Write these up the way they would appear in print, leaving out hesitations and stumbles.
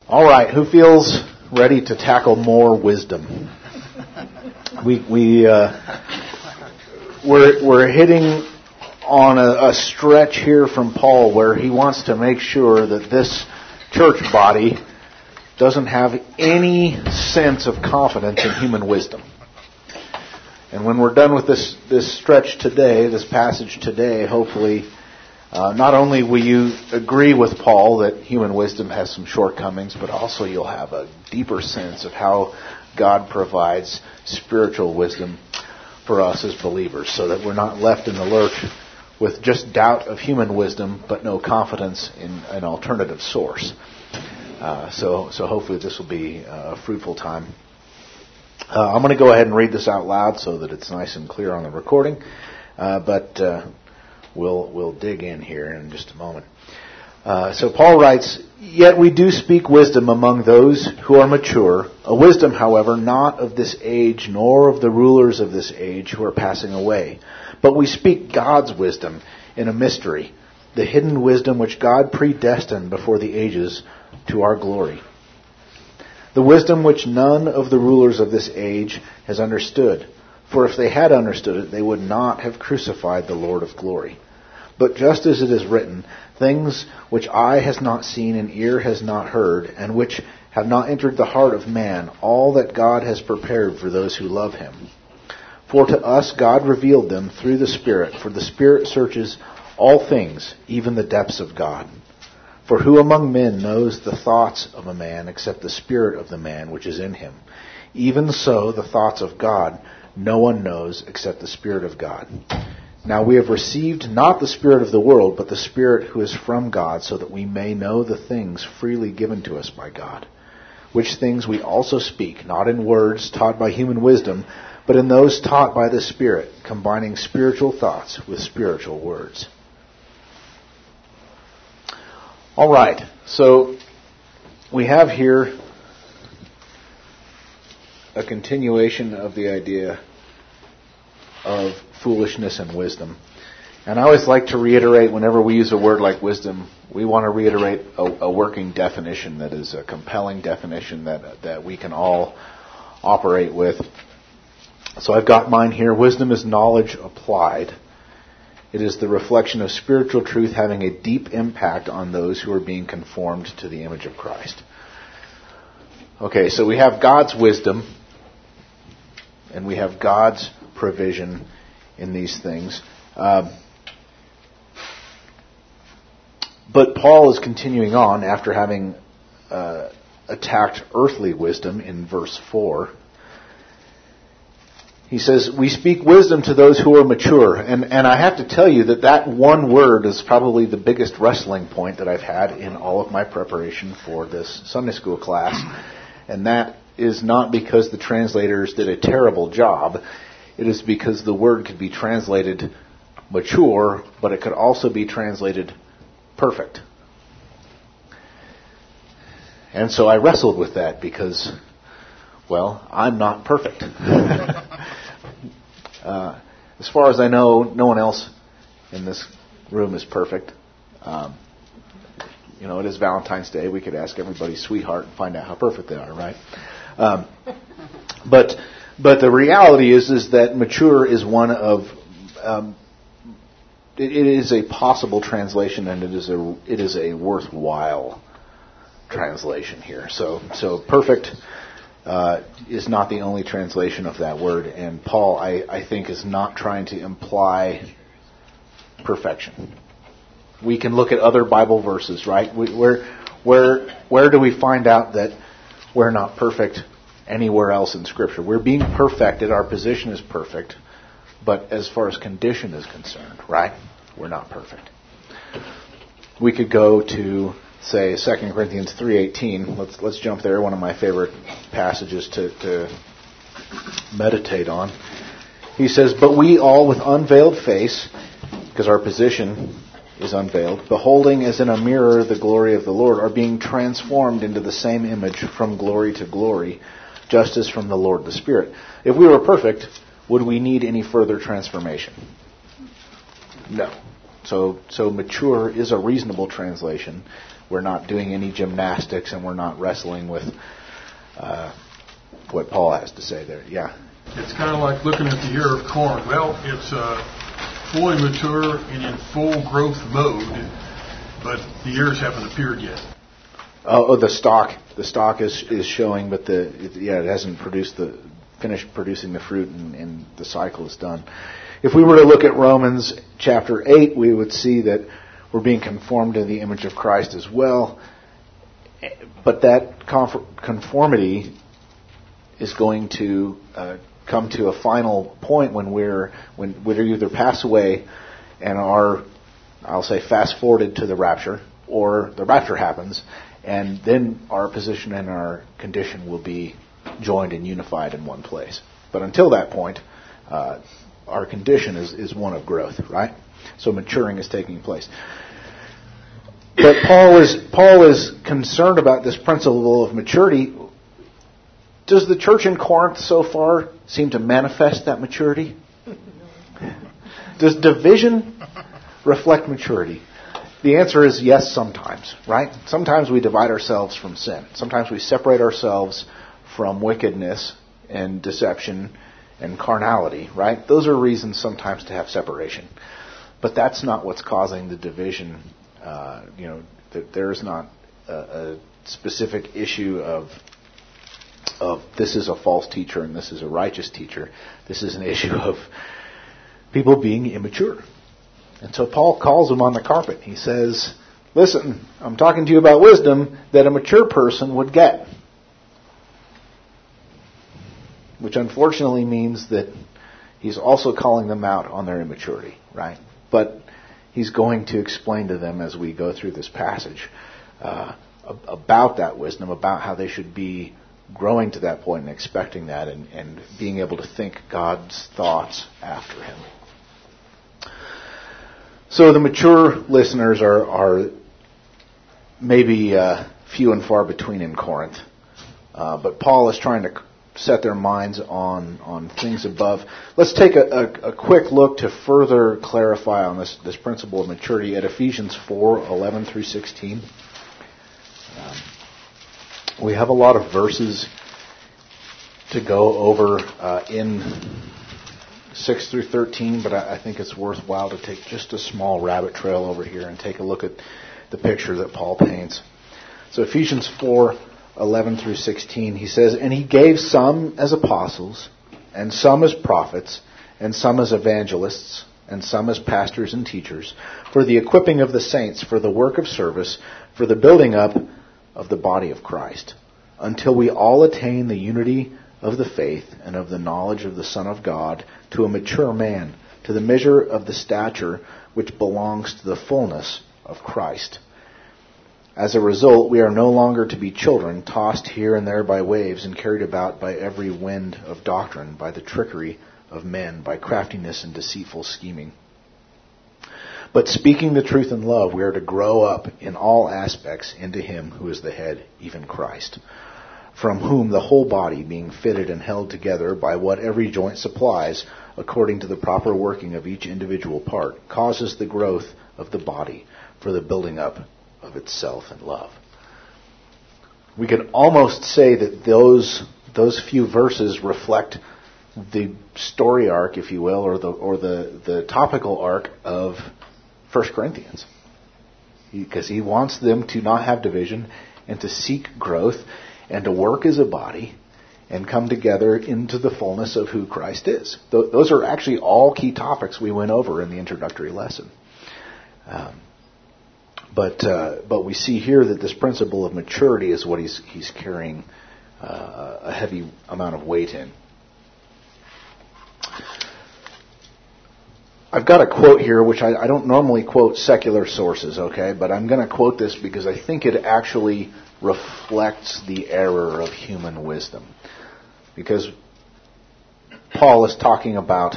All right, who feels ready to tackle more wisdom? We're hitting on a stretch here from Paul where he wants to make sure that this church body doesn't have any sense of confidence in human wisdom. And when we're done with this stretch today, this passage today, hopefully, not only will you agree with Paul that human wisdom has some shortcomings, but also you'll have a deeper sense of how God provides spiritual wisdom for us as believers, so that we're not left in the lurch with just doubt of human wisdom, but no confidence in an alternative source. So hopefully this will be a fruitful time. I'm going to go ahead and read this out loud so that it's nice and clear on the recording, but we'll dig in here in just a moment. So Paul writes, "Yet we do speak wisdom among those who are mature, a wisdom, however, not of this age, nor of the rulers of this age who are passing away. But we speak God's wisdom in a mystery, the hidden wisdom which God predestined before the ages to our glory. The wisdom which none of the rulers of this age has understood. For if they had understood it, they would not have crucified the Lord of glory. But just as it is written, things which eye has not seen and ear has not heard, and which have not entered the heart of man, all that God has prepared for those who love him. For to us God revealed them through the Spirit, for the Spirit searches all things, even the depths of God. For who among men knows the thoughts of a man except the spirit of the man which is in him? Even so, the thoughts of God no one knows except the Spirit of God. Now we have received not the spirit of the world, but the Spirit who is from God, so that we may know the things freely given to us by God. Which things we also speak, not in words taught by human wisdom, but in those taught by the Spirit, combining spiritual thoughts with spiritual words." All right, so we have here a continuation of the idea of foolishness and wisdom. And I always like to reiterate, whenever we use a word like wisdom, we want to reiterate a working definition that is a compelling definition that we can all operate with. So I've got mine here. Wisdom is knowledge applied. It is the reflection of spiritual truth having a deep impact on those who are being conformed to the image of Christ. Okay, so we have God's wisdom, and we have God's provision in these things. But Paul is continuing on after having attacked earthly wisdom in verse 4. He says, "We speak wisdom to those who are mature." And I have to tell you that one word is probably the biggest wrestling point that I've had in all of my preparation for this Sunday school class. And that is not because the translators did a terrible job. It is because the word could be translated mature, but it could also be translated perfect. And so I wrestled with that because, well, I'm not perfect. As far as I know, no one else in this room is perfect. It is Valentine's Day. We could ask everybody's sweetheart and find out how perfect they are, right? But the reality is that mature is one of it is a possible translation, and it is a worthwhile translation here. So perfect is not the only translation of that word, and Paul, I think, is not trying to imply perfection. We can look at other Bible verses, right? Where do we find out that we're not perfect anywhere else in Scripture? We're being perfected. Our position is perfect, but as far as condition is concerned, right? We're not perfect. We could go to, say, 2 Corinthians 3:18. Let's jump there. One of my favorite passages to meditate on. He says, "But we all with unveiled face," because our position is unveiled, "beholding as in a mirror the glory of the Lord, are being transformed into the same image from glory to glory, just as from the Lord the Spirit." If we were perfect, would we need any further transformation? No. So mature is a reasonable translation. we're not doing any gymnastics, and we're not wrestling with what Paul has to say there. Yeah. It's kind of like looking at the ear of corn. Well, it's fully mature and in full growth mode, but the ears haven't appeared yet. The stalk is showing, but it hasn't finished producing the fruit, and the cycle is done. If we were to look at Romans chapter 8, we would see that we're being conformed to the image of Christ as well. But that conformity is going to come to a final point when we either pass away and are, I'll say, fast forwarded to the rapture, or the rapture happens, and then our position and our condition will be joined and unified in one place. But until that point, our condition is one of growth, right? So maturing is taking place. But Paul is concerned about this principle of maturity. Does the church in Corinth so far seem to manifest that maturity? Does division reflect maturity? The answer is yes, sometimes, right? Sometimes we divide ourselves from sin. Sometimes we separate ourselves from wickedness and deception and carnality, right? Those are reasons sometimes to have separation. But that's not what's causing the division. That there's not a specific issue of this is a false teacher and this is a righteous teacher. This is an issue of people being immature. And so Paul calls them on the carpet. He says, listen, I'm talking to you about wisdom that a mature person would get. Which unfortunately means that he's also calling them out on their immaturity, right? But he's going to explain to them as we go through this passage about that wisdom, about how they should be growing to that point and expecting that and being able to think God's thoughts after him. So the mature listeners are maybe few and far between in Corinth. But Paul is trying to set their minds on things above. Let's take a quick look to further clarify on this principle of maturity at Ephesians 4:11 through 16. We have a lot of verses to go over in 6 through 13, but I think it's worthwhile to take just a small rabbit trail over here and take a look at the picture that Paul paints. So Ephesians 4:11 through 16, he says, "And he gave some as apostles, and some as prophets, and some as evangelists, and some as pastors and teachers, for the equipping of the saints, for the work of service, for the building up of the body of Christ, until we all attain the unity of the faith and of the knowledge of the Son of God, to a mature man, to the measure of the stature which belongs to the fullness of Christ. As a result, we are no longer to be children, tossed here and there by waves and carried about by every wind of doctrine, by the trickery of men, by craftiness and deceitful scheming. But speaking the truth in love, we are to grow up in all aspects into him who is the head, even Christ, from whom the whole body, being fitted and held together by what every joint supplies, according to the proper working of each individual part, causes the growth of the body for the building up of itself in love." We could almost say that those few verses reflect the story arc, if you will, or the topical arc of 1 Corinthians. Because he wants them to not have division and to seek growth and to work as a body and come together into the fullness of who Christ is. Those are actually all key topics we went over in the introductory lesson. But we see here that this principle of maturity is what he's carrying a heavy amount of weight in. I've got a quote here, which I don't normally quote secular sources, okay? But I'm going to quote this because I think it actually reflects the error of human wisdom. Because Paul is talking about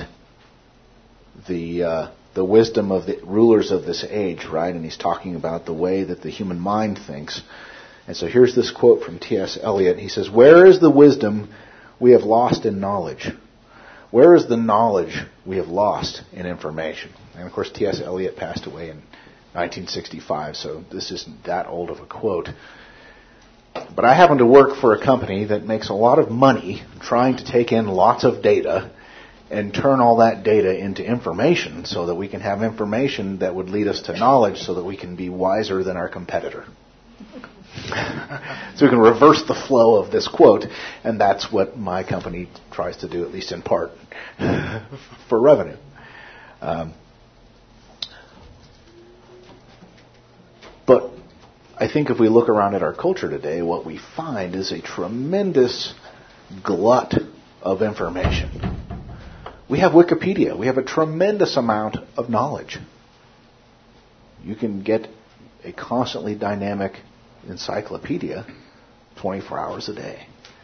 the wisdom of the rulers of this age, right? And he's talking about the way that the human mind thinks. And so here's this quote from T.S. Eliot. He says, "Where is the wisdom we have lost in knowledge? Where is the knowledge we have lost in information?" And of course, T.S. Eliot passed away in 1965, so this isn't that old of a quote. But I happen to work for a company that makes a lot of money trying to take in lots of data and turn all that data into information so that we can have information that would lead us to knowledge so that we can be wiser than our competitor. So we can reverse the flow of this quote, and that's what my company tries to do, at least in part, for revenue. But I think if we look around at our culture today, what we find is a tremendous glut of information. We have Wikipedia. We have a tremendous amount of knowledge. You can get a constantly dynamic encyclopedia 24 hours a day.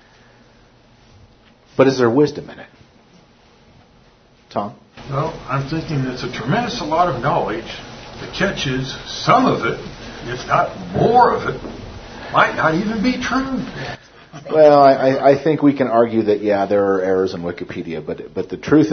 But is there wisdom in it? Tom? Well, I'm thinking it's a tremendous lot of knowledge. The catch is some of it, if not more of it, might not even be true. Well, I think we can argue that there are errors in Wikipedia, but the truth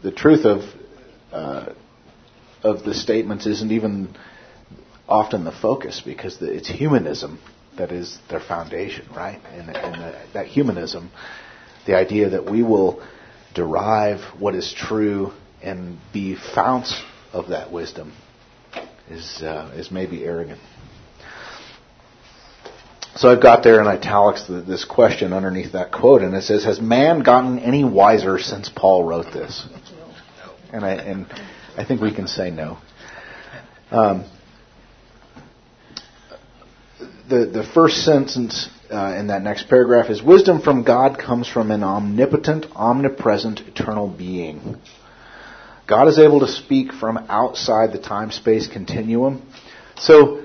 of the statements isn't even often the focus, because it's humanism that is their foundation, right? And that humanism, the idea that we will derive what is true and be founts of that wisdom is maybe arrogant. So I've got there in italics this question underneath that quote, and it says, "Has man gotten any wiser since Paul wrote this?" And I think we can say no. The first sentence in that next paragraph is, "Wisdom from God comes from an omnipotent, omnipresent, eternal being." God is able to speak from outside the time-space continuum. So,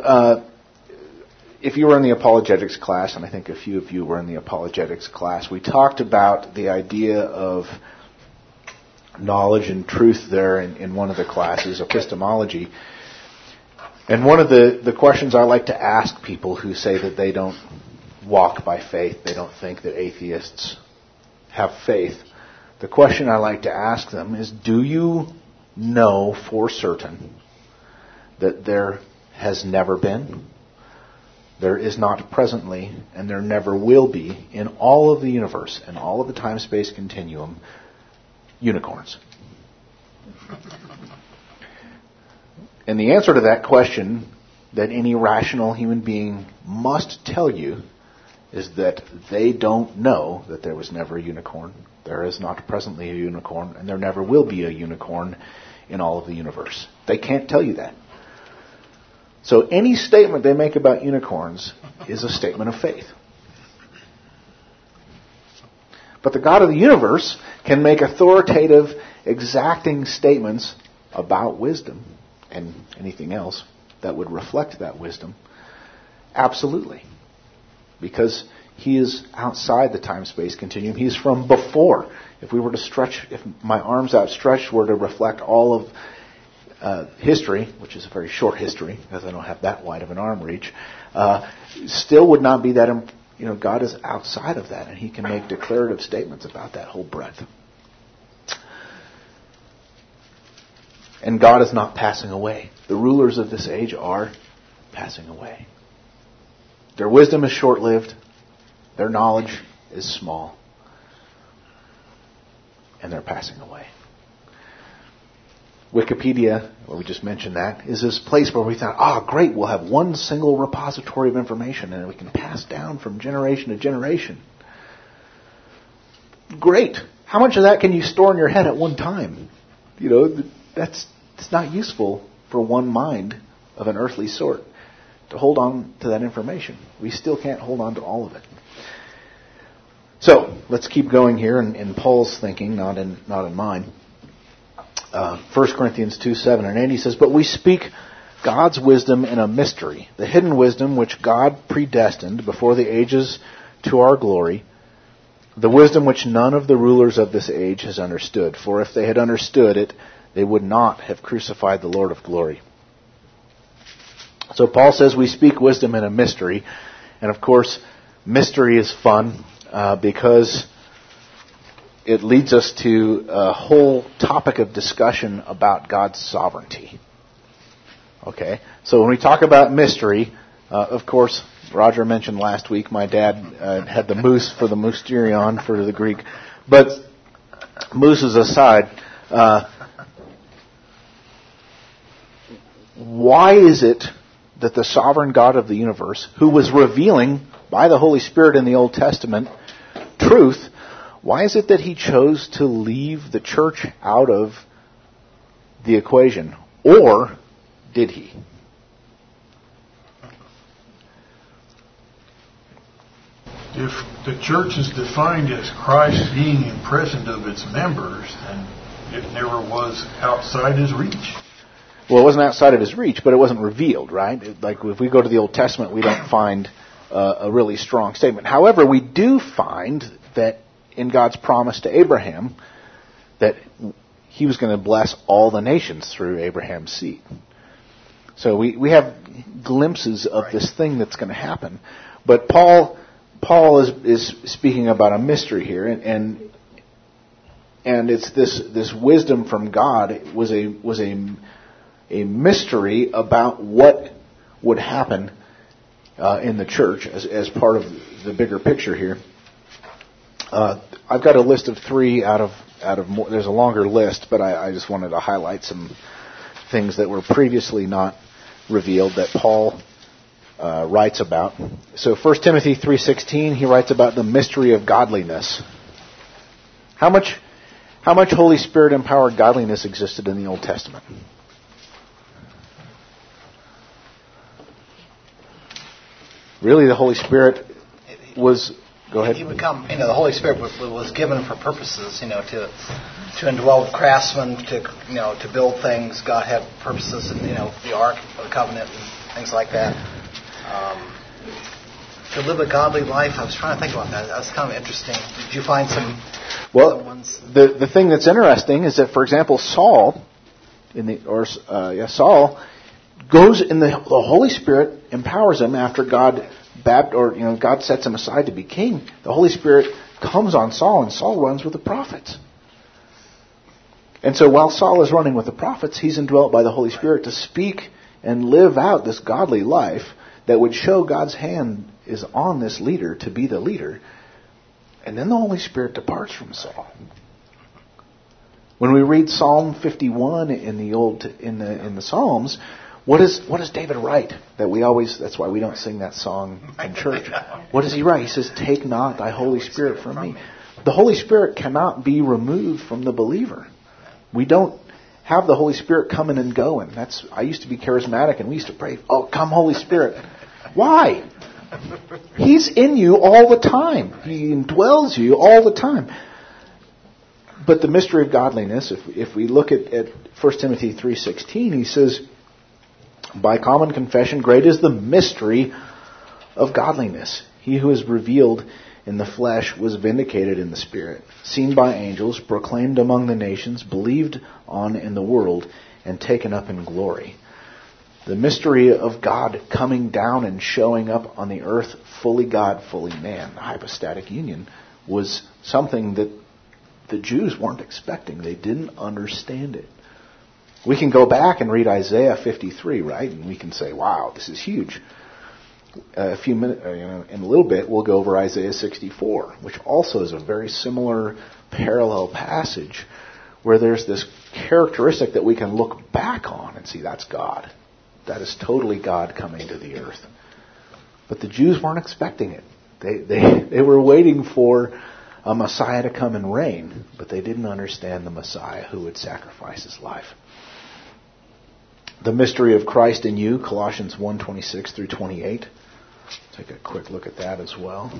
if you were in the apologetics class, and I think a few of you were in the apologetics class, we talked about the idea of knowledge and truth there in one of the classes, epistemology. And one of the questions I like to ask people who say that they don't walk by faith, they don't think that atheists have faith, the question I like to ask them is, do you know for certain that there has never been, there is not presently, and there never will be in all of the universe and all of the time-space continuum unicorns? And the answer to that question that any rational human being must tell you is that they don't know that there was never a unicorn, there is not presently a unicorn, and there never will be a unicorn in all of the universe. They can't tell you that. So any statement they make about unicorns is a statement of faith. But the God of the universe can make authoritative, exacting statements about wisdom and anything else that would reflect that wisdom. Absolutely. Because he is outside the time-space continuum. He is from before. If my arms outstretched were to reflect all of history, which is a very short history, because I don't have that wide of an arm reach, still would not be that, God is outside of that, and he can make declarative statements about that whole breadth. And God is not passing away. The rulers of this age are passing away. Their wisdom is short-lived. Their knowledge is small. And they're passing away. Wikipedia, well, we just mentioned that, is this place where we thought, great, we'll have one single repository of information and we can pass down from generation to generation. Great. How much of that can you store in your head at one time? It's not useful for one mind of an earthly sort to hold on to that information. We still can't hold on to all of it. So let's keep going here in Paul's thinking, not in mine. 1 Corinthians 2:7 and 8, he says, "But we speak God's wisdom in a mystery, the hidden wisdom which God predestined before the ages to our glory, the wisdom which none of the rulers of this age has understood. For if they had understood it, they would not have crucified the Lord of glory." So Paul says we speak wisdom in a mystery. And of course, mystery is fun because it leads us to a whole topic of discussion about God's sovereignty. Okay, so when we talk about mystery, of course, Roger mentioned last week my dad had the moose for the mysterion for the Greek. But mooses aside, why is it that the sovereign God of the universe, who was revealing by the Holy Spirit in the Old Testament truth, why is it that he chose to leave the church out of the equation? Or did he? If the church is defined as Christ being present of its members, then it never was outside his reach. Well, it wasn't outside of his reach, but it wasn't revealed, right? Like if we go to the Old Testament, we don't find a really strong statement. However, we do find that in God's promise to Abraham, that he was going to bless all the nations through Abraham's seed. So we have glimpses of this thing that's going to happen. But Paul is speaking about a mystery here, and it's this wisdom from God. It was a mystery about what would happen in the church as part of the bigger picture here. I've got a list of 3 out of more. There's a longer list, but I just wanted to highlight some things that were previously not revealed that Paul writes about. So 1 Timothy 3:16, he writes about the mystery of godliness. How much Holy Spirit empowered godliness existed in the Old Testament? Really, the Holy Spirit was. Go ahead. The Holy Spirit was given for purposes, to indwell with craftsmen, to build things. God had purposes in, the Ark of the Covenant and things like that. To live a godly life, I was trying to think about that. That was kind of interesting. Did you find some other ones? The thing that's interesting is that, for example, Saul goes in the Holy Spirit empowers him after God sets him aside to be king. The Holy Spirit comes on Saul, and Saul runs with the prophets. And so while Saul is running with the prophets, he's indwelt by the Holy Spirit to speak and live out this godly life that would show God's hand is on this leader to be the leader. And then the Holy Spirit departs from Saul. When we read Psalm 51 in the Psalms, what does David write? That's why we don't sing that song in church. What does he write? He says, "Take not thy Holy Spirit from me." The Holy Spirit cannot be removed from the believer. We don't have the Holy Spirit coming and going. I used to be charismatic, and we used to pray, "Oh, come Holy Spirit." Why? He's in you all the time. He indwells you all the time. But the mystery of godliness, if we look at 1 Timothy 3:16, he says, "By common confession, great is the mystery of godliness. He who is revealed in the flesh was vindicated in the Spirit, seen by angels, proclaimed among the nations, believed on in the world, and taken up in glory." The mystery of God coming down and showing up on the earth, fully God, fully man, the hypostatic union, was something that the Jews weren't expecting. They didn't understand it. We can go back and read Isaiah 53, right? And we can say, "Wow, this is huge." In a little bit, we'll go over Isaiah 64, which also is a very similar parallel passage where there's this characteristic that we can look back on and see that's God. That is totally God coming to the earth. But the Jews weren't expecting it. They were waiting for a Messiah to come and reign, but they didn't understand the Messiah who would sacrifice his life. The mystery of Christ in you, Colossians 1:26 through 28. Take a quick look at that as well.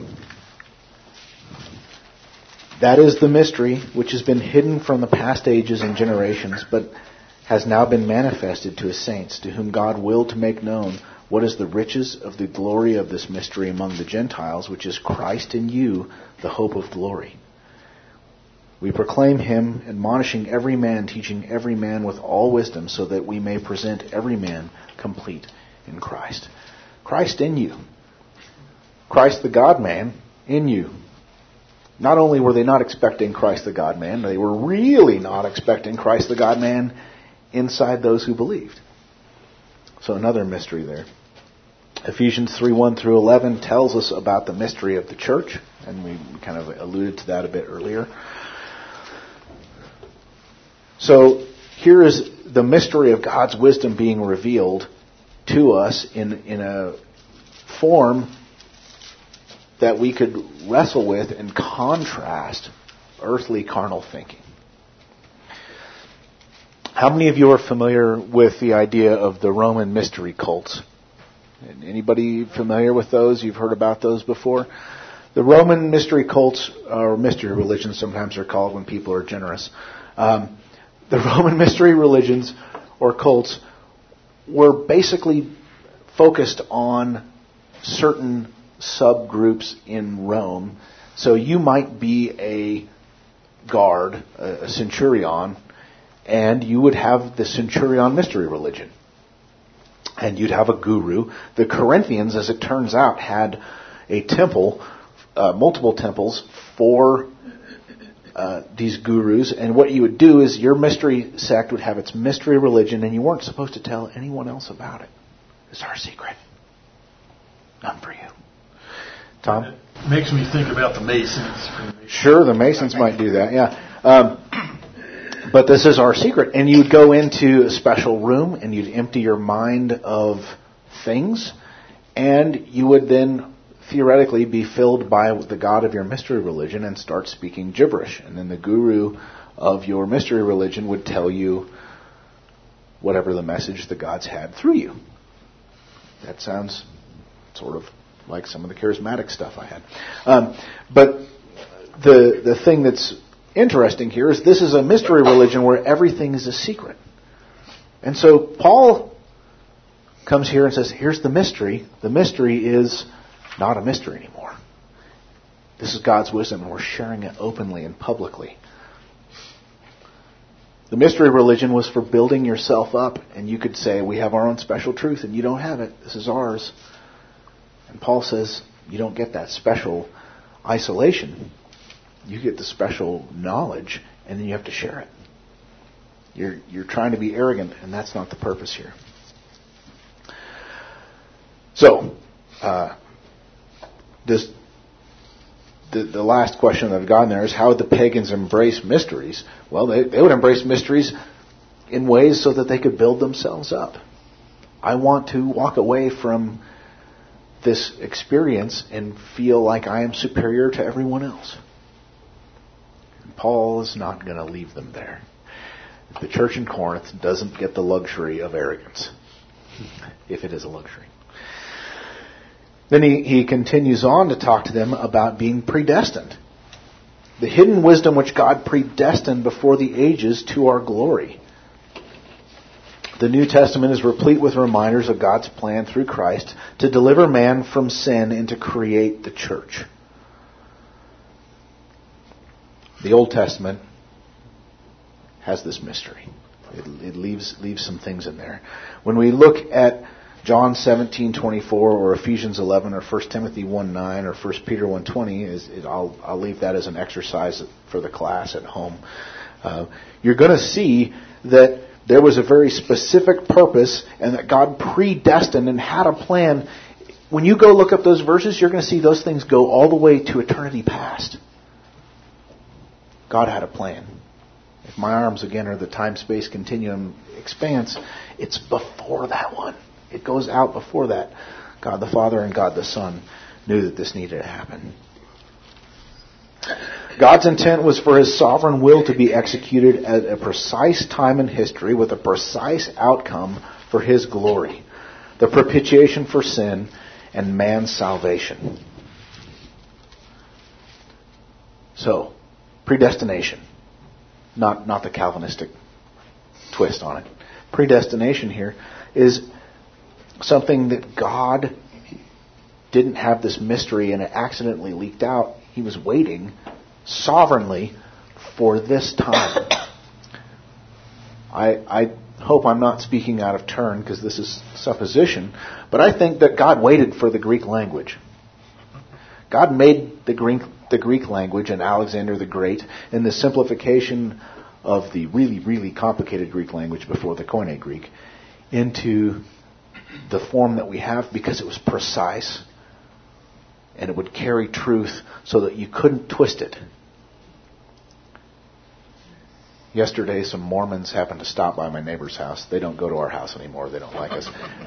That is the mystery which has been hidden from the past ages and generations, but has now been manifested to his saints, to whom God willed to make known what is the riches of the glory of this mystery among the Gentiles, which is Christ in you, the hope of glory. We proclaim him, admonishing every man, teaching every man with all wisdom, so that we may present every man complete in Christ. Christ in you. Christ the God-man in you. Not only were they not expecting Christ the God-man, they were really not expecting Christ the God-man inside those who believed. So another mystery there. Ephesians 3:1 through 11 tells us about the mystery of the church, and we kind of alluded to that a bit earlier. So here is the mystery of God's wisdom being revealed to us in a form that we could wrestle with and contrast earthly carnal thinking. How many of you are familiar with the idea of the Roman mystery cults? Anybody familiar with those? You've heard about those before? The Roman mystery cults, or mystery religions sometimes they're called when people are generous. The Roman mystery religions or cults were basically focused on certain subgroups in Rome. So you might be a guard, a centurion, and you would have the centurion mystery religion. And you'd have a guru. The Corinthians, as it turns out, had a temple, multiple temples for these gurus. And what you would do is your mystery sect would have its mystery religion, and you weren't supposed to tell anyone else about it. It's our secret. None for you. Tom? It makes me think about the Masons. Sure, the Masons might do that, yeah. But this is our secret. And you'd go into a special room and you'd empty your mind of things, and you would then theoretically be filled by the God of your mystery religion and start speaking gibberish. And then the guru of your mystery religion would tell you whatever the message the gods had through you. That sounds sort of like some of the charismatic stuff I had. But the thing that's interesting here is this is a mystery religion where everything is a secret. And so Paul comes here and says, here's the mystery. The mystery is not a mystery anymore. This is God's wisdom, and we're sharing it openly and publicly. The mystery religion was for building yourself up, and you could say, we have our own special truth, and you don't have it. This is ours. And Paul says, you don't get that special isolation. You get the special knowledge, and then you have to share it. You're trying to be arrogant, and that's not the purpose here. So, the last question that I've gotten there is, how would the pagans embrace mysteries? Well, they would embrace mysteries in ways so that they could build themselves up. I want to walk away from this experience and feel like I am superior to everyone else. And Paul is not going to leave them there. The church in Corinth doesn't get the luxury of arrogance, if it is a luxury. Then he continues on to talk to them about being predestined. The hidden wisdom which God predestined before the ages to our glory. The New Testament is replete with reminders of God's plan through Christ to deliver man from sin and to create the church. The Old Testament has this mystery. It leaves some things in there. When we look at John 17:24 or Ephesians 11 or 1 Timothy 1:9 or 1 Peter 1:20, I'll leave that as an exercise for the class at home. You're going to see that there was a very specific purpose and that God predestined and had a plan. When you go look up those verses, you're going to see those things go all the way to eternity past. God had a plan. If my arms again are the time-space continuum expanse, it's before that one. It goes out before that. God the Father and God the Son knew that this needed to happen. God's intent was for His sovereign will to be executed at a precise time in history with a precise outcome for His glory. The propitiation for sin and man's salvation. So, predestination. Not the Calvinistic twist on it. Predestination here is something that God didn't have this mystery and it accidentally leaked out. He was waiting sovereignly for this time. I hope I'm not speaking out of turn because this is supposition, but I think that God waited for the Greek language. God made the Greek language and Alexander the Great and the simplification of the really, really complicated Greek language before the Koine Greek into the form that we have because it was precise and it would carry truth so that you couldn't twist it. Yesterday, some Mormons happened to stop by my neighbor's house. They don't go to our house anymore. They don't like us.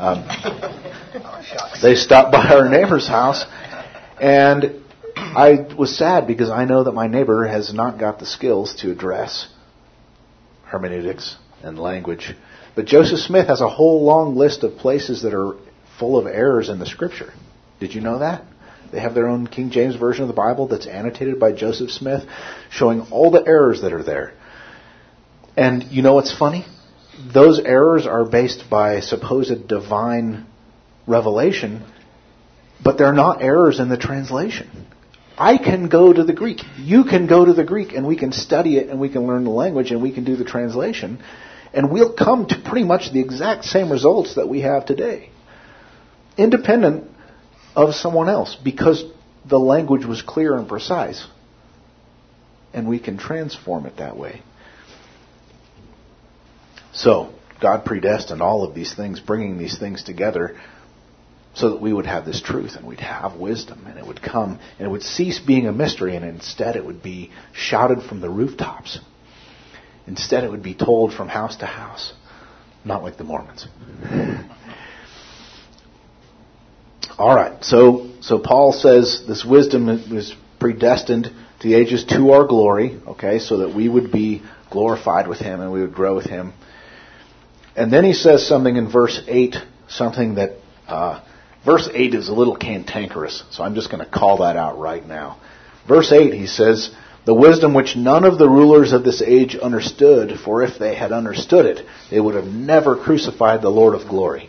They stopped by our neighbor's house, and I was sad because I know that my neighbor has not got the skills to address hermeneutics and language. But Joseph Smith has a whole long list of places that are full of errors in the Scripture. Did you know that? They have their own King James Version of the Bible that's annotated by Joseph Smith, showing all the errors that are there. And you know what's funny? Those errors are based by supposed divine revelation, but they're not errors in the translation. I can go to the Greek. You can go to the Greek, and we can study it, and we can learn the language, and we can do the translation, and we'll come to pretty much the exact same results that we have today, independent of someone else, because the language was clear and precise, and we can transform it that way. So, God predestined all of these things, bringing these things together so that we would have this truth and we'd have wisdom, and it would come and it would cease being a mystery, and instead it would be shouted from the rooftops. Instead it would be told from house to house, not like the Mormons. All right, so Paul says this wisdom is predestined to the ages to our glory, okay, so that we would be glorified with Him and we would grow with Him. And then he says something in verse 8, something that, verse 8 is a little cantankerous, so I'm just going to call that out right now. Verse 8, he says, the wisdom which none of the rulers of this age understood, for if they had understood it, they would have never crucified the Lord of glory.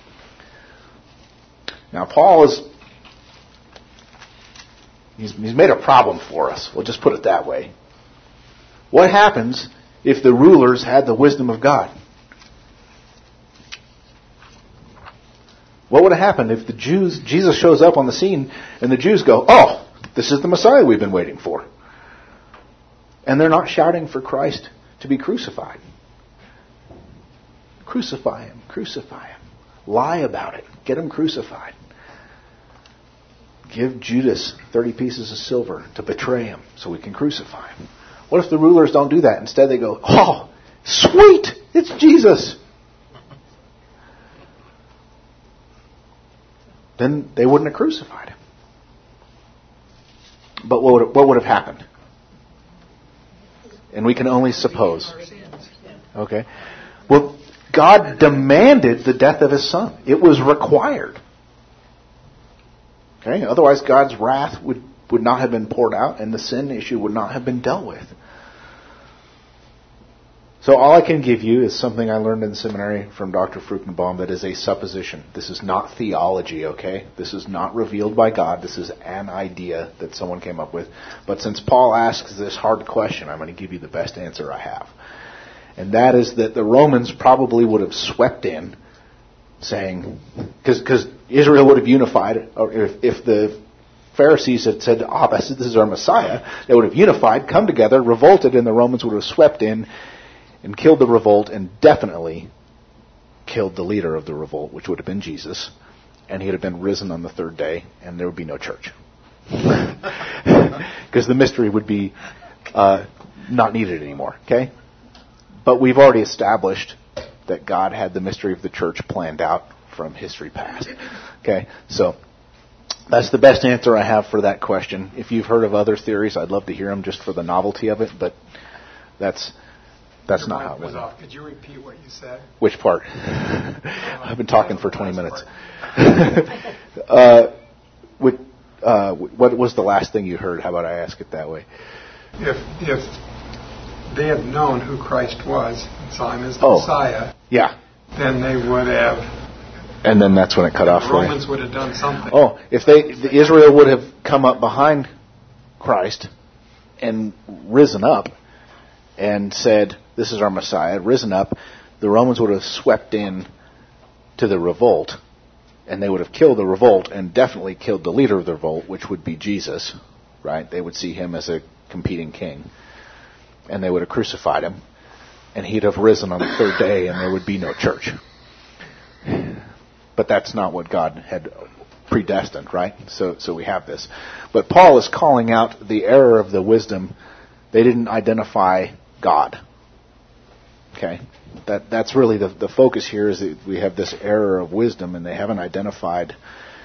Now, Paul he's made a problem for us. We'll just put it that way. What happens if the rulers had the wisdom of God? What would have happened if Jesus shows up on the scene and the Jews go, oh, this is the Messiah we've been waiting for. And they're not shouting for Christ to be crucified. Crucify Him, crucify Him. Lie about it. Get Him crucified. Give Judas 30 pieces of silver to betray Him so we can crucify Him. What if the rulers don't do that? Instead they go, oh, sweet, it's Jesus. Then they wouldn't have crucified Him. But what would have happened? And we can only suppose. Okay. Well, God demanded the death of His Son. It was required. Okay. Otherwise, God's wrath would not have been poured out, and the sin issue would not have been dealt with. So all I can give you is something I learned in seminary from Dr. Fruchtenbaum that is a supposition. This is not theology, okay? This is not revealed by God. This is an idea that someone came up with. But since Paul asks this hard question, I'm going to give you the best answer I have. And that is that the Romans probably would have swept in, saying, because Israel would have unified, or if the Pharisees had said, this is our Messiah, they would have unified, come together, revolted, and the Romans would have swept in and killed the revolt, and definitely killed the leader of the revolt, which would have been Jesus, and he would have been risen on the third day, and there would be no church. Because the mystery would be not needed anymore, okay? But we've already established that God had the mystery of the church planned out from history past. Okay, so that's the best answer I have for that question. If you've heard of other theories, I'd love to hear them just for the novelty of it, but that's not how it went. Could you repeat what you said? Which part? I've been talking for 20 minutes. What was the last thing you heard? How about I ask it that way? If they had known who Christ was and saw Him as the Messiah, yeah, then they would have. And then that's when it cut off. The Romans would have done something. If Israel would have come up behind Christ and risen up and said, this is our Messiah, risen up, the Romans would have swept in to the revolt, and they would have killed the revolt and definitely killed the leader of the revolt, which would be Jesus, right? They would see Him as a competing king, and they would have crucified Him, and He'd have risen on the third day, and there would be no church. But that's not what God had predestined, right? So we have this. But Paul is calling out the error of the wisdom. They didn't identify God. Okay? That's really the focus here, is that we have this error of wisdom, and they haven't identified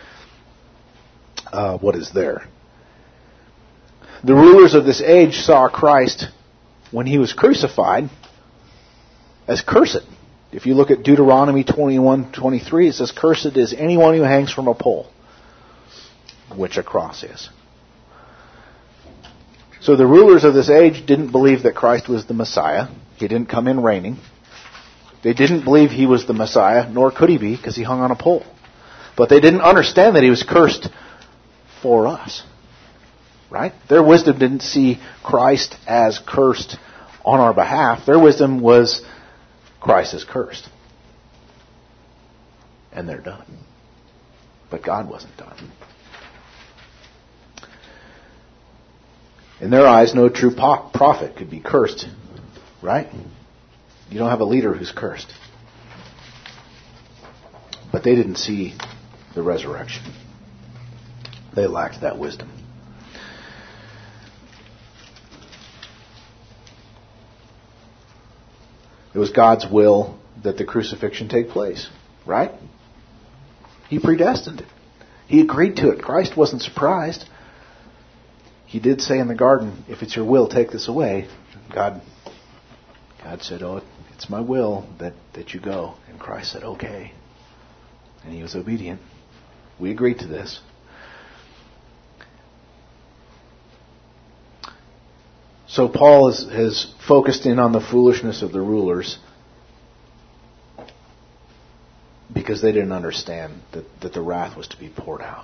what is there. The rulers of this age saw Christ, when he was crucified, as cursed. If you look at Deuteronomy 21:23, it says, "Cursed is anyone who hangs from a pole," which a cross is. So the rulers of this age didn't believe that Christ was the Messiah. He didn't come in reigning. They didn't believe he was the Messiah, nor could he be, because he hung on a pole. But they didn't understand that he was cursed for us. Right? Their wisdom didn't see Christ as cursed on our behalf. Their wisdom was, Christ is cursed. And they're done. But God wasn't done. In their eyes, no true prophet could be cursed. Right? You don't have a leader who's cursed. But they didn't see the resurrection. They lacked that wisdom. It was God's will that the crucifixion take place, right? He predestined it. He agreed to it. Christ wasn't surprised. He did say in the garden, "If it's your will, take this away." God said, "Oh, it's my will that you go." And Christ said, "Okay." And he was obedient. We agreed to this. So Paul has focused in on the foolishness of the rulers because they didn't understand that the wrath was to be poured out.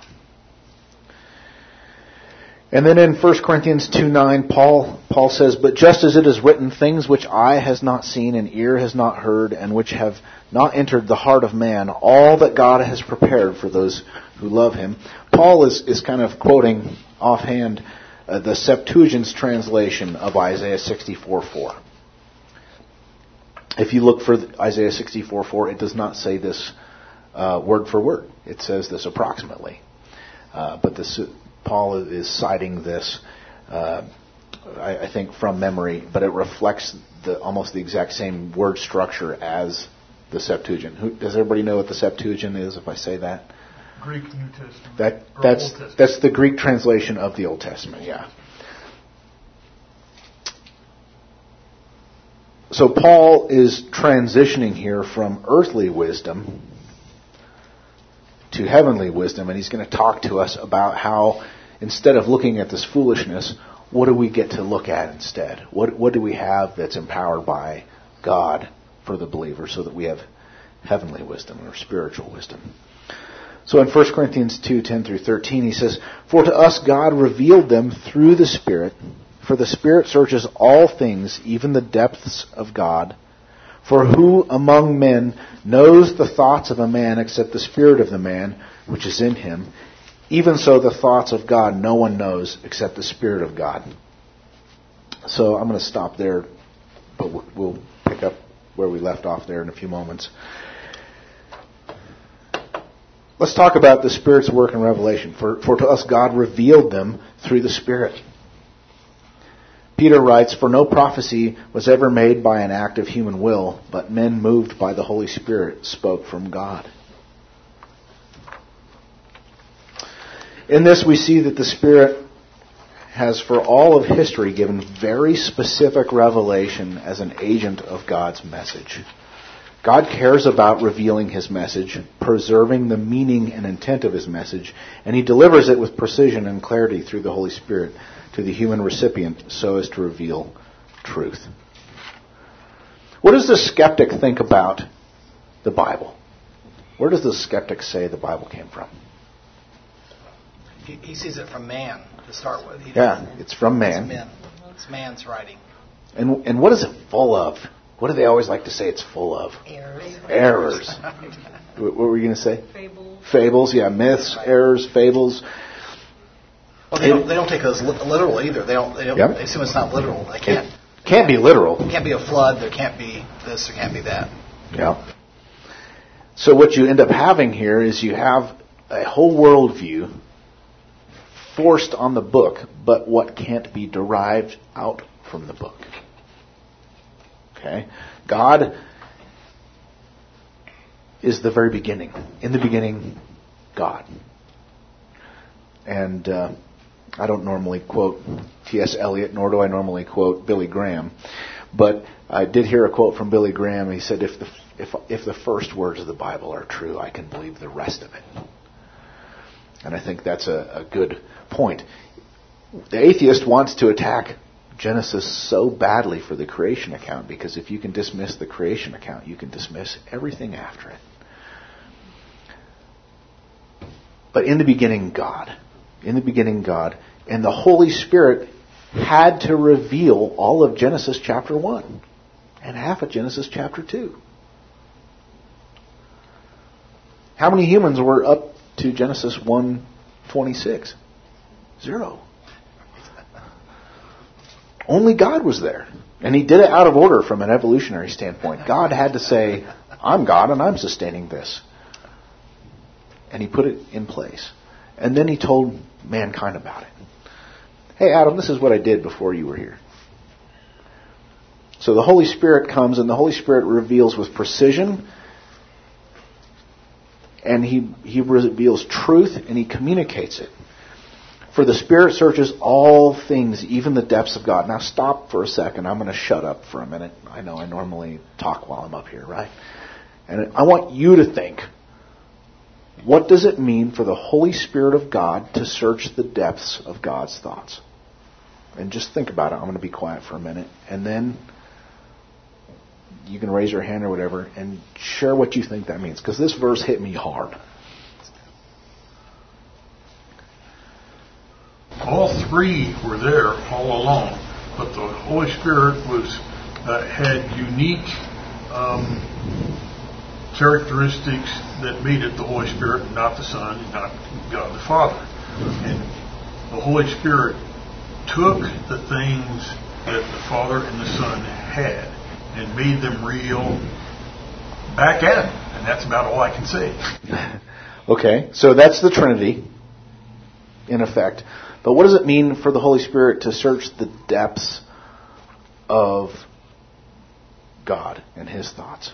And then in 1 Corinthians 2:9, Paul says, "But just as it is written, things which eye has not seen and ear has not heard, and which have not entered the heart of man, all that God has prepared for those who love him." Paul is kind of quoting offhand the Septuagint's translation of Isaiah 64:4. If you look for Isaiah 64:4, it does not say this word for word. It says this approximately. But Paul is citing this, I think, from memory, but it reflects almost the exact same word structure as the Septuagint. Does everybody know what the Septuagint is, if I say that? Greek New Testament. That's the Greek translation of the Old Testament, yeah. So Paul is transitioning here from earthly wisdom to heavenly wisdom, and he's going to talk to us about how, instead of looking at this foolishness, what do we get to look at instead? What do we have that's empowered by God for the believer, so that we have heavenly wisdom or spiritual wisdom? So in 1 Corinthians 2:10-13, he says, "For to us God revealed them through the Spirit. For the Spirit searches all things, even the depths of God. For who among men knows the thoughts of a man except the spirit of the man which is in him? Even so the thoughts of God no one knows except the Spirit of God." So I'm going to stop there, but we'll pick up where we left off there in a few moments. Let's talk about the Spirit's work in revelation. For to us God revealed them through the Spirit. Peter writes, "For no prophecy was ever made by an act of human will, but men moved by the Holy Spirit spoke from God." In this we see that the Spirit has for all of history given very specific revelation as an agent of God's message. God cares about revealing His message, preserving the meaning and intent of His message, and He delivers it with precision and clarity through the Holy Spirit to the human recipient so as to reveal truth. What does the skeptic think about the Bible? Where does the skeptic say the Bible came from? He sees it from man to start with. It's from man. It's man's writing. And what is it full of? What do they always like to say it's full of? Errors. What were you going to say? Fables, yeah. Myths, errors, fables. Well, they don't take those literal either. They assume it's not literal. They can't. It can't be literal. It can't be a flood. There can't be this. There can't be that. Yeah. So what you end up having here is you have a whole worldview forced on the book, but what can't be derived out from the book. Okay? God is the very beginning. In the beginning, God. And I don't normally quote T.S. Eliot, nor do I normally quote Billy Graham. But I did hear a quote from Billy Graham. He said, if the first words of the Bible are true, I can believe the rest of it. And I think that's a good point. The atheist wants to attack Genesis so badly for the creation account, because if you can dismiss the creation account, you can dismiss everything after it. But in the beginning, God. In the beginning, God. And the Holy Spirit had to reveal all of Genesis chapter 1 and half of Genesis chapter 2. How many humans were up to Genesis 1:26? 0. Only God was there. And He did it out of order from an evolutionary standpoint. God had to say, I'm God and I'm sustaining this. And He put it in place. And then He told mankind about it. Hey, Adam, this is what I did before you were here. So the Holy Spirit comes, and the Holy Spirit reveals with precision, and He reveals truth, and He communicates it. For the Spirit searches all things, even the depths of God. Now stop for a second. I'm going to shut up for a minute. I know I normally talk while I'm up here, right? And I want you to think, what does it mean for the Holy Spirit of God to search the depths of God's thoughts? And just think about it. I'm going to be quiet for a minute. And then you can raise your hand or whatever and share what you think that means. Because this verse hit me hard. All three were there all along, but the Holy Spirit had unique characteristics that made it the Holy Spirit, not the Son, and not God the Father. And the Holy Spirit took the things that the Father and the Son had and made them real back at Him. And that's about all I can say. Okay, so that's the Trinity, in effect. But what does it mean for the Holy Spirit to search the depths of God and His thoughts?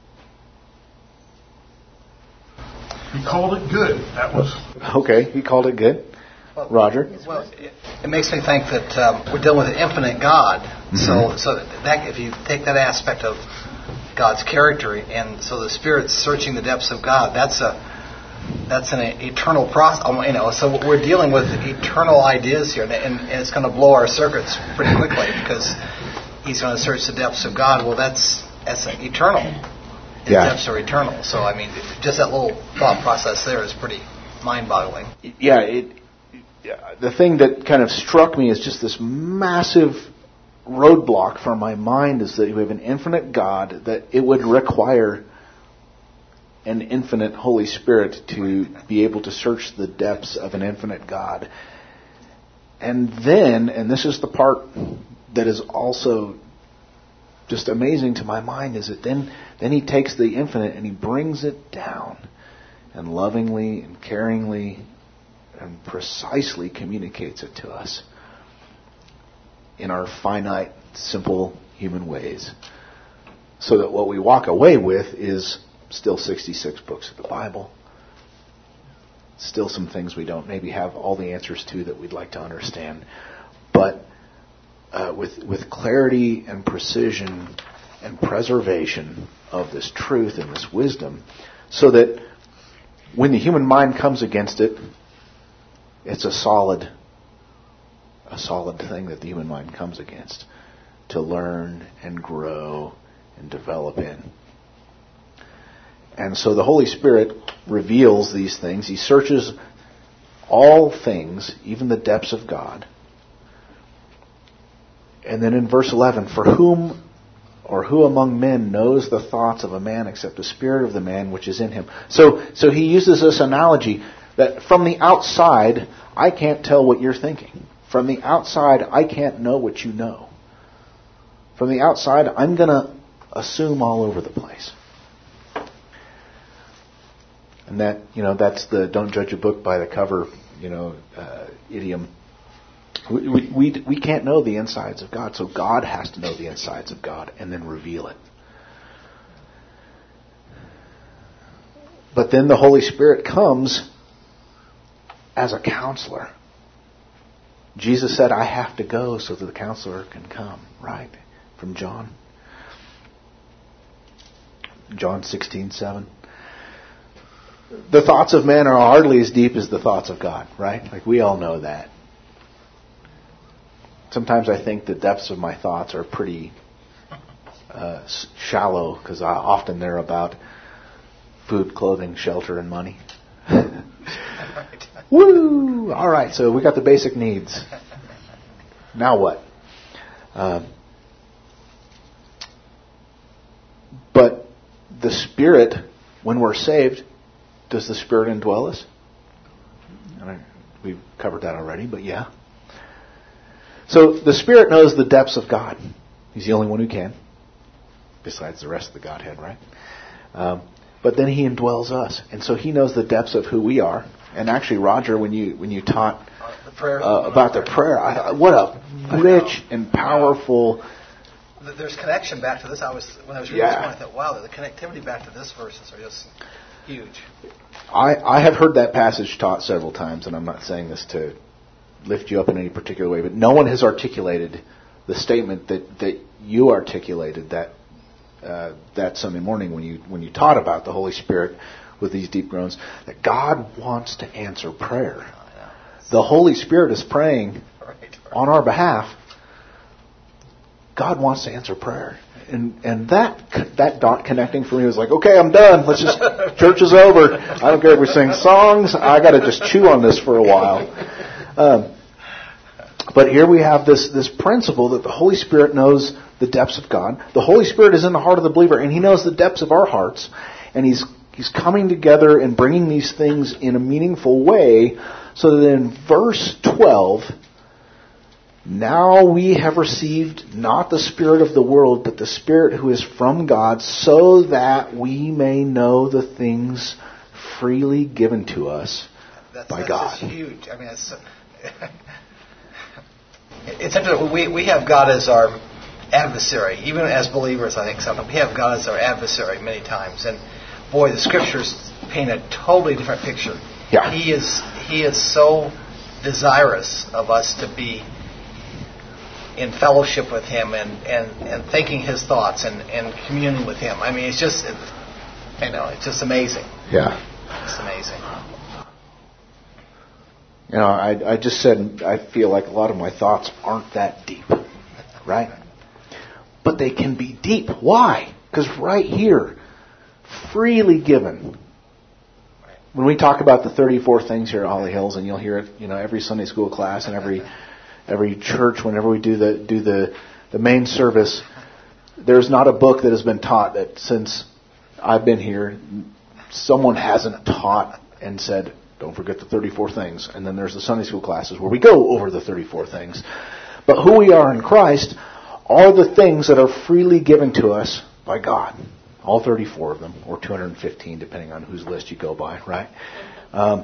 He called it good. That was... Okay, He called it good. Roger? Well, it makes me think that we're dealing with an infinite God. Mm-hmm. So that if you take that aspect of God's character, and so the Spirit's searching the depths of God, that's an eternal process. So we're dealing with eternal ideas here, and it's going to blow our circuits pretty quickly because He's going to search the depths of God. Well, that's eternal. The depths are eternal. So I mean, just that little thought process there is pretty mind-boggling. Yeah, the thing that kind of struck me as just this massive roadblock for my mind is that we have an infinite God, that it would require an infinite Holy Spirit to be able to search the depths of an infinite God. And then, and this is the part that is also just amazing to my mind, is that then He takes the infinite and He brings it down and lovingly and caringly and precisely communicates it to us in our finite, simple human ways. So that what we walk away with is still 66 books of the Bible. Still some things we don't maybe have all the answers to that we'd like to understand. But with clarity and precision and preservation of this truth and this wisdom, so that when the human mind comes against it, it's a solid thing that the human mind comes against to learn and grow and develop in. And so the Holy Spirit reveals these things. He searches all things, even the depths of God. And then in verse 11, for whom or who among men knows the thoughts of a man except the spirit of the man which is in him? So he uses this analogy that from the outside, I can't tell what you're thinking. From the outside, I can't know what you know. From the outside, I'm going to assume all over the place. And that, that's the don't judge a book by the cover, idiom. We can't know the insides of God, so God has to know the insides of God and then reveal it. But then the Holy Spirit comes as a counselor. Jesus said, I have to go so that the counselor can come, right? From John 16:7. The thoughts of men are hardly as deep as the thoughts of God, right? Like we all know that. Sometimes I think the depths of my thoughts are pretty shallow because often they're about food, clothing, shelter, and money. Woo! All right, so we got the basic needs. Now what? But the Spirit, when we're saved, does the Spirit indwell us? We've covered that already, but yeah. So the Spirit knows the depths of God. He's the only one who can, besides the rest of the Godhead, right? But then He indwells us, and so He knows the depths of who we are. And actually, Roger, when you taught about the prayer, what a rich and powerful. There's connection back to this. When I was reading this one, I thought, wow, the connectivity back to this verses are just huge. I have heard that passage taught several times, and I'm not saying this to lift you up in any particular way, but no one has articulated the statement that you articulated that Sunday morning when you taught about the Holy Spirit with these deep groans, that God wants to answer prayer. The Holy Spirit is praying on our behalf. God wants to answer prayer. And that dot connecting for me was like, okay, I'm done. Let's just, church is over. I don't care if we sing songs. I got to just chew on this for a while. But here we have this principle that the Holy Spirit knows the depths of God. The Holy Spirit is in the heart of the believer, and He knows the depths of our hearts. And He's coming together and bringing these things in a meaningful way, so that in verse 12, now we have received not the spirit of the world, but the Spirit who is from God, so that we may know the things freely given to us by God. That's huge. I mean, it's interesting. We have God as our adversary. Even as believers, I think sometimes we have God as our adversary many times. And boy, the Scriptures paint a totally different picture. Yeah. He is so desirous of us to be in fellowship with Him and thinking His thoughts and communing with Him. I mean, it's just amazing. Yeah. It's amazing. I just said I feel like a lot of my thoughts aren't that deep, right? But they can be deep. Why? Because right here, freely given. When we talk about the 34 things here at Holly Hills, and you'll hear it, every Sunday school class and every church, whenever we do the main service, there's not a book that has been taught that since I've been here, someone hasn't taught and said, don't forget the 34 things. And then there's the Sunday school classes where we go over the 34 things. But who we are in Christ are the things that are freely given to us by God. All 34 of them, or 215, depending on whose list you go by, right?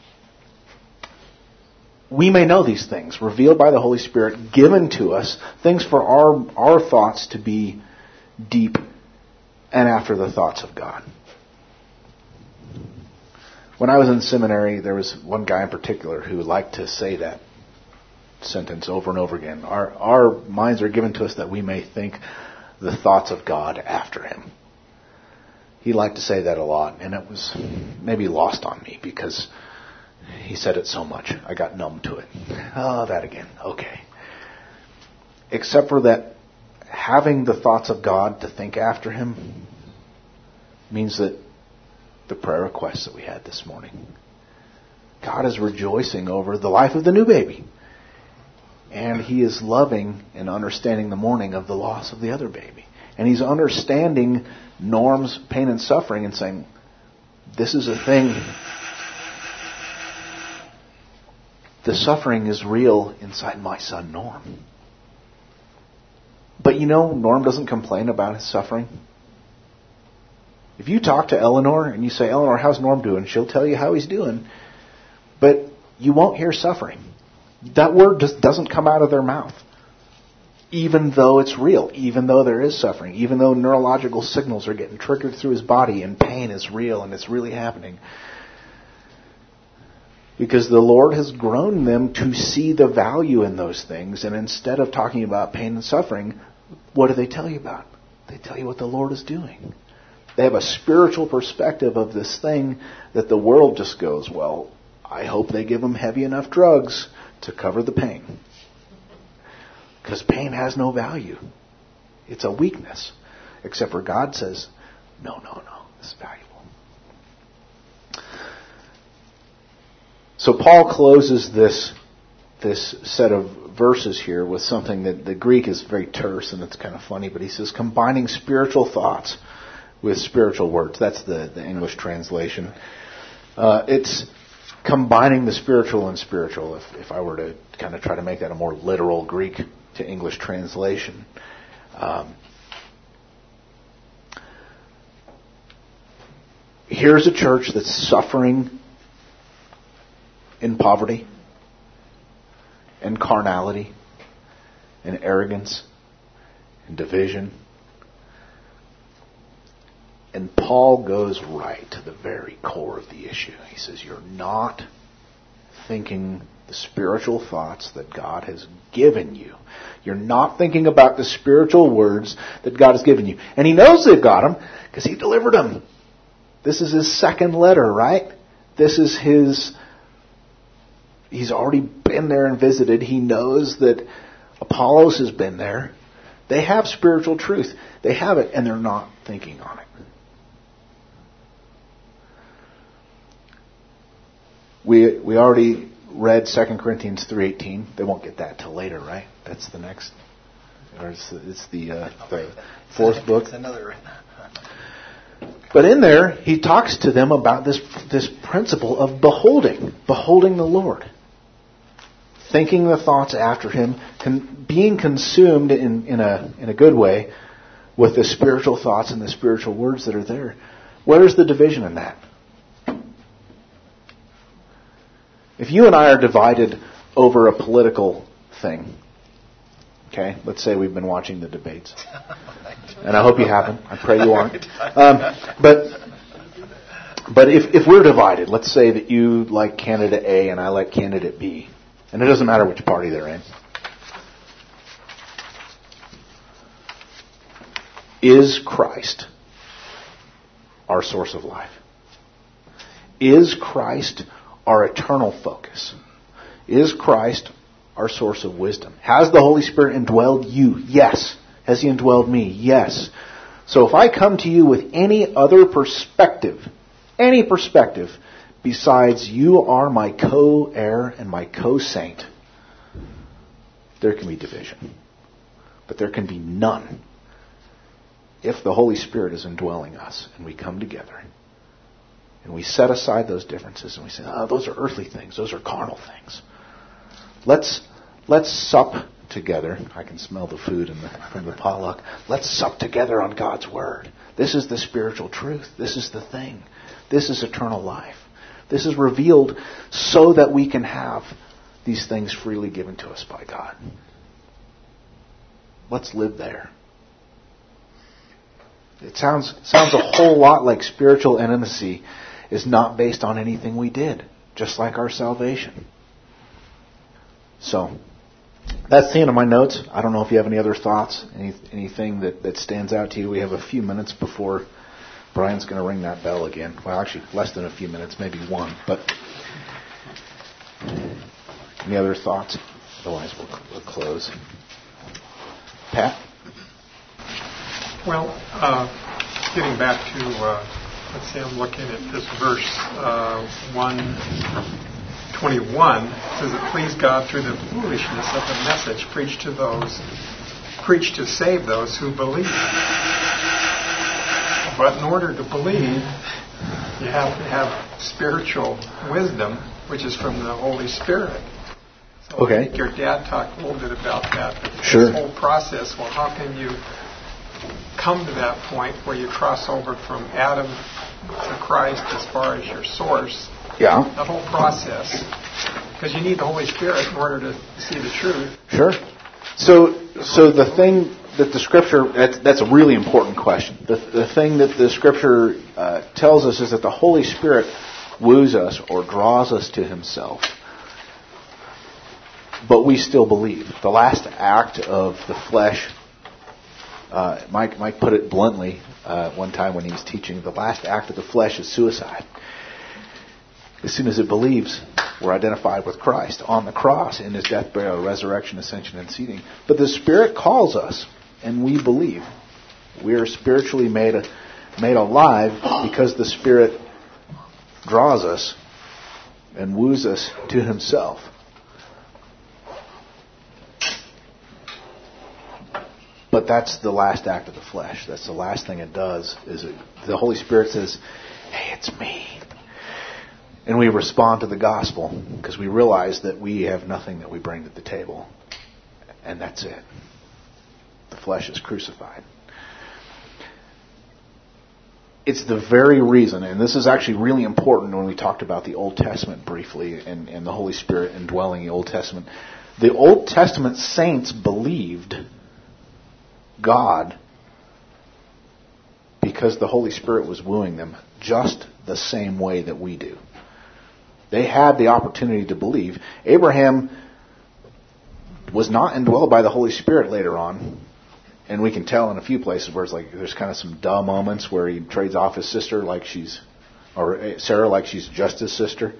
We may know these things, revealed by the Holy Spirit, given to us, things for our thoughts to be deep and after the thoughts of God. When I was in seminary, there was one guy in particular who liked to say that sentence over and over again. Our minds are given to us that we may think the thoughts of God after Him. He liked to say that a lot, and it was maybe lost on me because he said it so much. I got numb to it. Oh, that again. Okay. Except for that, having the thoughts of God to think after Him means that the prayer requests that we had this morning, God is rejoicing over the life of the new baby. And He is loving and understanding the mourning of the loss of the other baby. And He's understanding Norm's pain and suffering and saying, this is a thing. The suffering is real inside my son Norm. But Norm doesn't complain about his suffering. If you talk to Eleanor and you say, Eleanor, how's Norm doing? She'll tell you how he's doing. But you won't hear suffering. That word just doesn't come out of their mouth. Even though it's real, even though there is suffering, even though neurological signals are getting triggered through his body and pain is real and it's really happening. Because the Lord has grown them to see the value in those things, and instead of talking about pain and suffering, what do they tell you about? They tell you what the Lord is doing. They have a spiritual perspective of this thing that the world just goes, well, I hope they give them heavy enough drugs to cover the pain. Because pain has no value. It's a weakness. Except for God says, no, this is valuable. So Paul closes this set of verses here with something that the Greek is very terse and it's kind of funny, but he says combining spiritual thoughts with spiritual words. That's the English translation. It's combining the spiritual and spiritual, if I were to kind of try to make that a more literal Greek to English translation. Here's a church that's suffering in poverty and carnality and arrogance and division. And Paul goes right to the very core of the issue. He says, you're not thinking the spiritual thoughts that God has given you. You're not thinking about the spiritual words that God has given you. And he knows they've got them because he delivered them. This is his second letter, right? This is he's already been there and visited. He knows that Apollos has been there. They have spiritual truth. They have it, and they're not thinking on it. We already read 2 Corinthians 3:18. They won't get that till later, right? That's the next. Or it's the fourth book. It's another. But in there, he talks to them about this principle of beholding the Lord, thinking the thoughts after Him, being consumed in a good way with the spiritual thoughts and the spiritual words that are there. Where's the division in that? If you and I are divided over a political thing, okay, let's say we've been watching the debates, and I hope you haven't. I pray you aren't. But if we're divided, let's say that you like candidate A and I like candidate B, and it doesn't matter which party they're in. Is Christ our source of life? Is Christ our eternal focus? Is Christ our source of wisdom? Has the Holy Spirit indwelled you? Yes. Has He indwelled me? Yes. So if I come to you with any other perspective besides you are my co-heir and my co-saint, there can be division. But there can be none if the Holy Spirit is indwelling us and we come together and we set aside those differences and we say, oh, those are earthly things, those are carnal things. Let's sup together. I can smell the food from the potluck. Let's sup together on God's Word. This is the spiritual truth. This is the thing. This is eternal life. This is revealed so that we can have these things freely given to us by God. Let's live there. It sounds a whole lot like spiritual intimacy is not based on anything we did, just like our salvation. So, that's the end of my notes. I don't know if you have any other thoughts, anything that stands out to you. We have a few minutes before Brian's going to ring that bell again. Well, actually, less than a few minutes, maybe one. But any other thoughts? Otherwise, we'll close. Pat? Well, getting back to, let's see, I'm looking at this verse 121. It says, it pleased God through the foolishness of the message preached to save those who believe. But in order to believe, you have to have spiritual wisdom, which is from the Holy Spirit. So okay. I think your dad talked a little bit about that. Sure. This whole process, well, how can you come to that point where you cross over from Adam to Christ as far as your source. Yeah. The whole process. Because you need the Holy Spirit in order to see the truth. Sure. So the thing that the Scripture, that's a really important question. The thing that the Scripture tells us is that the Holy Spirit woos us or draws us to Himself. But we still believe. The last act of the flesh, Mike put it bluntly one time when he was teaching, the last act of the flesh is suicide. As soon as it believes, we're identified with Christ on the cross in His death, burial, resurrection, ascension, and seating. But the Spirit calls us, and we believe. We are spiritually made alive because the Spirit draws us and woos us to Himself. But that's the last act of the flesh. That's the last thing it does. The Holy Spirit says, "Hey, it's me." And we respond to the gospel because we realize that we have nothing that we bring to the table. And that's it. The flesh is crucified. It's the very reason, and this is actually really important when we talked about the Old Testament briefly and the Holy Spirit indwelling the Old Testament. The Old Testament saints believed God because the Holy Spirit was wooing them just the same way that we do. They had the opportunity to believe. Abraham was not indwelled by the Holy Spirit later on. And we can tell in a few places where it's like there's kind of some duh moments where he trades off his sister or Sarah like she's just his sister.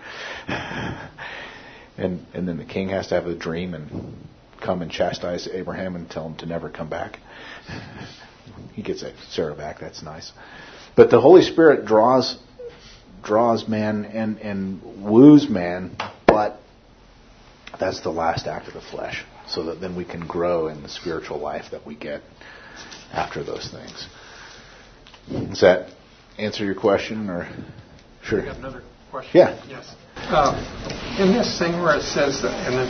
And then the king has to have a dream and come and chastise Abraham and tell him to never come back. He gets Sarah back. That's nice. But the Holy Spirit draws man and woos man, but that's the last act of the flesh, so that then we can grow in the spiritual life that we get after those things. Does that answer your question? Or sure. I have another question. Yeah. Yes. In this thing where it says that in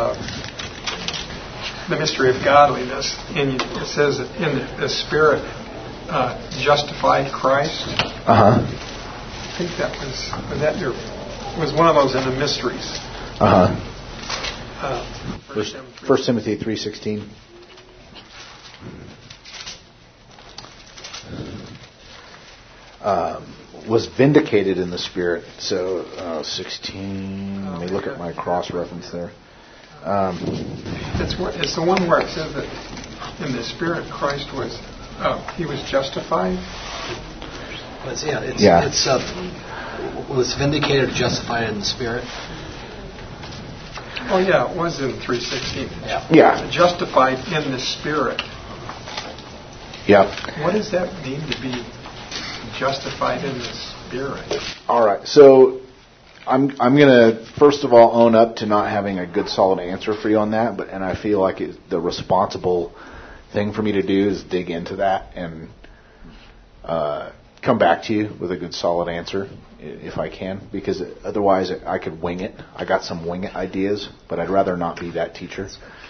the mystery of godliness, and it says that in the Spirit justified Christ. Uh-huh. I think was one of those in the mysteries. Uh-huh. 1 Timothy 3:16. Was vindicated in the Spirit. So 16. Let me look at my cross reference there. It's the one where it says that in the Spirit Christ He was justified. Was vindicated or justified in the Spirit. Oh yeah, it was in 3:16. Yeah. Justified in the Spirit. Yeah. What does that mean to be justified in the Spirit? All right. So I'm going to first of all own up to not having a good solid answer for you on that, and I feel like the responsible thing for me to do is dig into that and come back to you with a good solid answer if I can, because otherwise I could wing it. I got some wing it ideas, but I'd rather not be that teacher.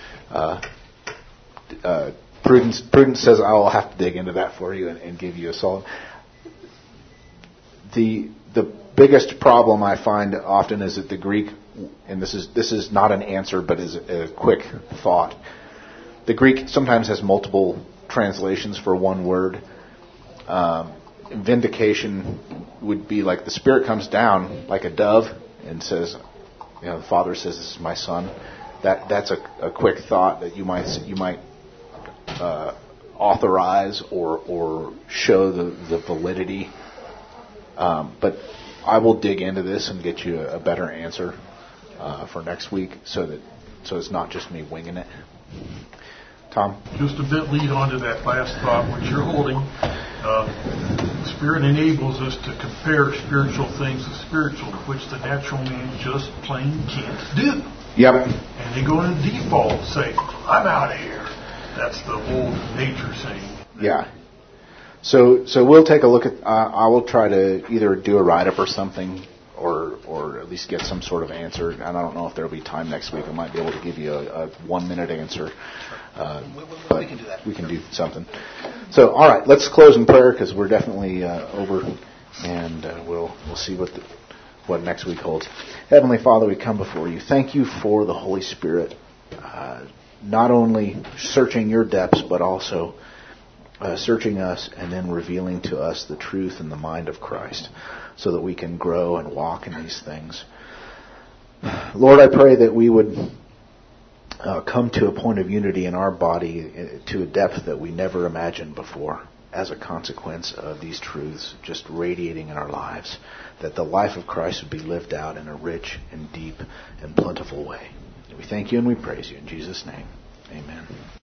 Prudence says I will have to dig into that for you and give you a solid. The biggest problem I find often is that the Greek, and this is not an answer but is a quick thought. The Greek sometimes has multiple translations for one word. Vindication would be like the Spirit comes down like a dove and says, the Father says, "This is my Son." That's a quick thought that you might authorize or show the validity. But I will dig into this and get you a better answer for next week, so it's not just me winging it. Tom? Just a bit lead on to that last thought, which you're holding. The Spirit enables us to compare spiritual things with spiritual, which the natural man just plain can't do. Yep. And they go into default, say, "I'm out of here." That's the old nature saying. Yeah. So we'll take a look at. I will try to either do a write-up or something, or at least get some sort of answer. And I don't know if there'll be time next week. I might be able to give you a 1-minute answer. We can do that. We can do something. So, all right, let's close in prayer because we're definitely over, and we'll see what next week holds. Heavenly Father, we come before you. Thank you for the Holy Spirit, not only searching your depths, but also searching us and then revealing to us the truth and the mind of Christ so that we can grow and walk in these things. Lord, I pray that we would come to a point of unity in our body to a depth that we never imagined before as a consequence of these truths just radiating in our lives, that the life of Christ would be lived out in a rich and deep and plentiful way. We thank you and we praise you. In Jesus' name, amen.